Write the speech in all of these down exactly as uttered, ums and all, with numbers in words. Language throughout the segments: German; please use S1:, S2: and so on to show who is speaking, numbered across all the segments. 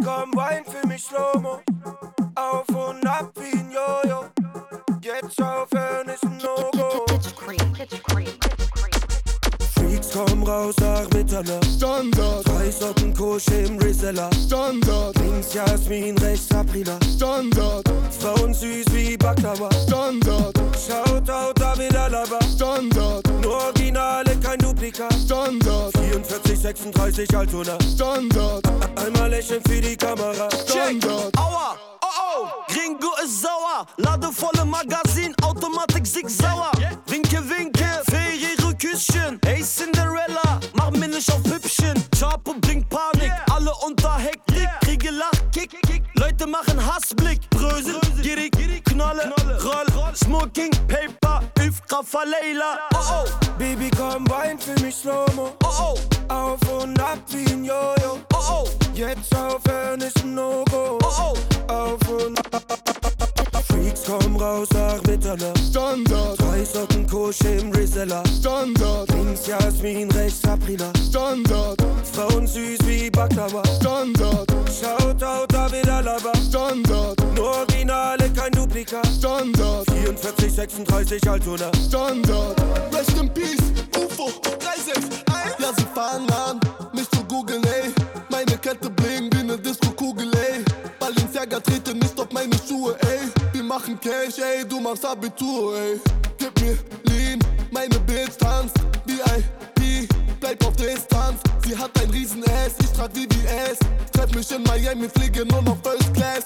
S1: komm, wein für mich Slow-Mo. Auf und ab wie ein Jojo. Jetzt aufhören ist ein No-Go. Freaks kommen raus nach Mitternacht. Standard. Drei Socken Kosche im Rizella. Standard. Links Jasmin, rechts Aprila. Standard. Frauen süß wie Baklava. Standard. Shoutout David Alaba. Standard. Nur Originale, kein Duplikat. Standard. vierundvierzig, sechsunddreißig Altona. Standard. Einmal lächeln für die Kamera. Standard.
S2: Check. Aua, oh oh, Gringo ist sauer. Ladevolle Magazin, Automatik sauer. Winke, winke, für ihre Küsschen. Hey Cinderella, mach mir nicht auf Hübschen. Chapo bringt Panik, alle unter Hektik. Kriege Lachkick, Leute machen Hassblick. Brösel, gierig, Knolle, Roll, Smoking, Paper, Üfra, Leila. Oh oh,
S1: Baby komm, wein für mich Slow-Mo.
S2: oh oh,
S1: Auf und ab wie ein Jojo.
S2: oh oh,
S1: Jetzt aufhören ist ein No-Go.
S2: oh oh.
S1: Auf und ab. Freaks kommen raus nach Mitternacht. Standard. Drei Socken Kosche im Rizella. Standard. Links Jasmin, rechts Aprila. Standard. Frauen süß wie Baklava. Standard. Shoutout David Alaba. Standard. Nur Originale, kein Duplikat. Standard. vierundvierzig, sechsunddreißig Altona. Standard.
S3: Rest in Peace, U F O, drei sechs eins. Ja, sie fangen an, mich zu googeln, ey. Meine Kette bling wie ne Disco-Kugel, ey. Balenciaga trete nicht auf meine Schuhe, ey. Wir machen Cash, ey, du machst Abitur, ey. Gib mir Lean, meine Bitch tanzt. V I P, bleib auf Distanz. Sie hat ein riesen Ass, ich trag V V S. Treff mich in Miami, fliege nur noch First Class.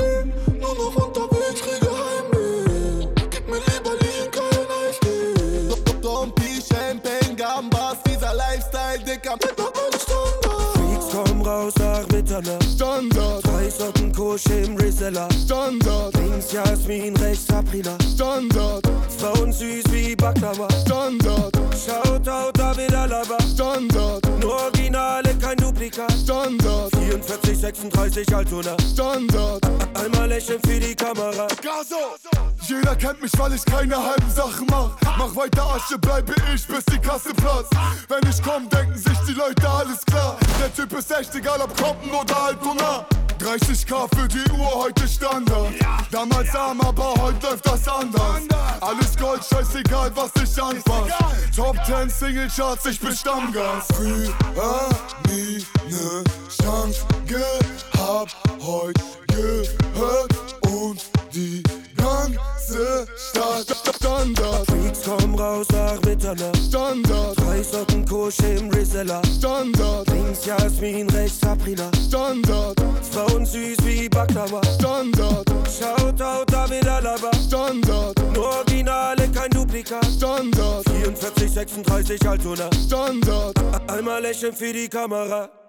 S3: Nur noch unterwegs, kriege Heimweh. Gib mir lieber Lean, kein Eissteh. Dompi, Champagne, Gambas, dieser Lifestyle, Dicker, mit noch ein Standard.
S1: Freaks kommen raus nach Mitternacht. Standard. Drei Socken Kosche im Rizella. Standard. Links Jasmin, rechts Aprila. Standard. Frauen süß wie Baklava. Standard. Shoutout David Alaba. Standard. Nur Originale, kein Duplikat. Standard. vierundvierzig, sechsunddreißig Altona. Standard. Einmal lächeln für die Kamera.
S3: Gaso! Jeder kennt mich, weil ich keine halben Sachen mach. Mach weiter Asche, bleibe ich, bis die Kasse platzt. Wenn ich komm, denken sich die Leute, alles klar. Der Typ ist echt egal, ob Compton oder Altona. dreißigtausend für die Uhr, heute Standard. Damals arm, aber heute läuft das anders. Alles Gold, scheißegal, was ich anfass. Top zehn Single-Charts, ich bin Stammgast. Früher nie ne Chance gehabt, heute gehört und die ganze Stadt.
S1: Standard. Freaks kommen raus nach Mitternacht. Standard. Drei Socken Kosche im Rizella. Standard. Links Jasmin, rechts Aprila. Standard. Frauen süß wie Baklava. Standard. Shoutout David Alaba. Standard. Nur Originale, kein Duplikat. Standard. vierundvierzig, sechsunddreißig Altona. Standard. Einmal lächeln für die Kamera.